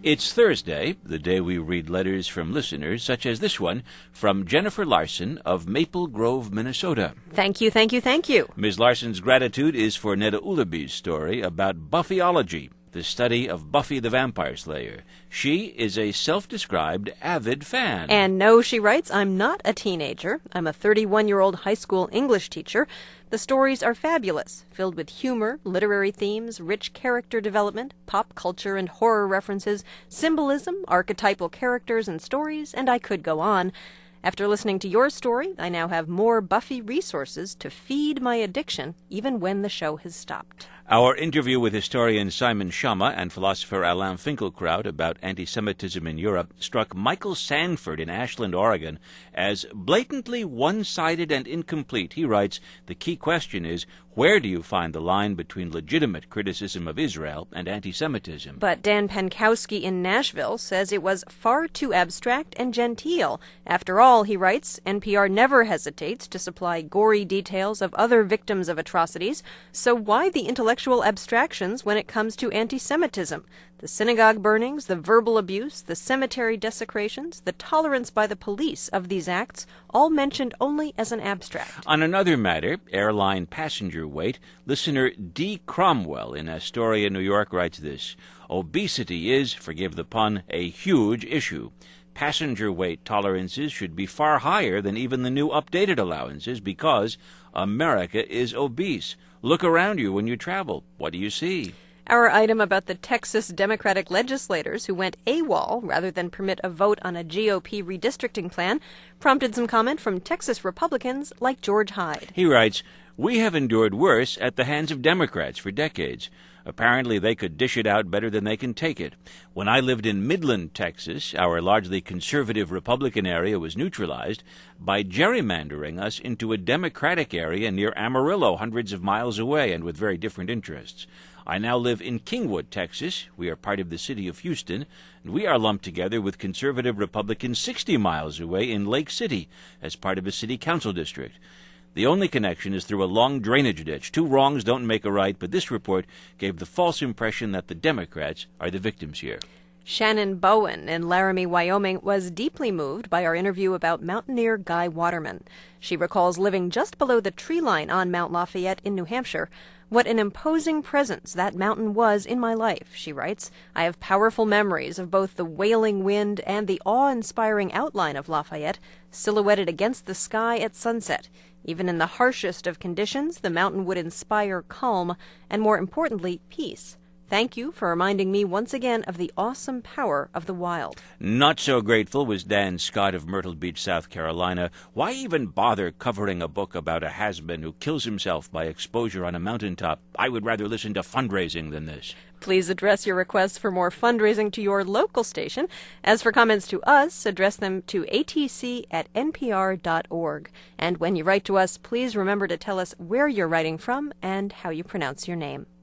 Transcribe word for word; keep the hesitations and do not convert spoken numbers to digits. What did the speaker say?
It's Thursday, the day we read letters from listeners, such as this one from Jennifer Larson of Maple Grove, Minnesota. Thank you, thank you, thank you. Miz Larson's gratitude is for Neda Ulaby's story about Buffyology, the study of Buffy the Vampire Slayer. She is a self-described avid fan. And no, she writes, I'm not a teenager. I'm a thirty-one-year-old high school English teacher. The stories are fabulous, filled with humor, literary themes, rich character development, pop culture and horror references, symbolism, archetypal characters and stories, and I could go on. After listening to your story, I now have more Buffy resources to feed my addiction, even when the show has stopped. Our interview with historian Simon Schama and philosopher Alain Finkielkraut about anti-Semitism in Europe struck Michael Sanford in Ashland, Oregon, as blatantly one-sided and incomplete. He writes, the key question is, where do you find the line between legitimate criticism of Israel and anti-Semitism? But Dan Pankowski in Nashville says it was far too abstract and genteel. After all, he writes, N P R never hesitates to supply gory details of other victims of atrocities, so why the intellectual abstractions when it comes to anti-Semitism? The synagogue burnings, the verbal abuse, the cemetery desecrations, the tolerance by the police of these acts, all mentioned only as an abstract. On another matter, airline passenger weight, listener D. Cromwell in Astoria, New York, writes this: obesity is, forgive the pun, a huge issue. Passenger weight tolerances should be far higher than even the new updated allowances because America is obese. Look around you when you travel. What do you see? Our item about the Texas Democratic legislators who went AWOL rather than permit a vote on a G O P redistricting plan prompted some comment from Texas Republicans like George Hyde. He writes, we have endured worse at the hands of Democrats for decades. Apparently they could dish it out better than they can take it. When I lived in Midland, Texas, our largely conservative Republican area was neutralized by gerrymandering us into a Democratic area near Amarillo, hundreds of miles away and with very different interests. I now live in Kingwood, Texas. We are part of the city of Houston, and we are lumped together with conservative Republicans sixty miles away in Lake City as part of a city council district. The only connection is through a long drainage ditch. Two wrongs don't make a right, but this report gave the false impression that the Democrats are the victims here. Shannon Bowen in Laramie, Wyoming, was deeply moved by our interview about mountaineer Guy Waterman. She recalls living just below the tree line on Mount Lafayette in New Hampshire. What an imposing presence that mountain was in my life, she writes. I have powerful memories of both the wailing wind and the awe-inspiring outline of Lafayette, silhouetted against the sky at sunset. Even in the harshest of conditions, the mountain would inspire calm and, more importantly, peace. Thank you for reminding me once again of the awesome power of the wild. Not so grateful was Dan Scott of Myrtle Beach, South Carolina. Why even bother covering a book about a has-been who kills himself by exposure on a mountaintop? I would rather listen to fundraising than this. Please address your requests for more fundraising to your local station. As for comments to us, address them to a t c at n p r dot org. And when you write to us, please remember to tell us where you're writing from and how you pronounce your name.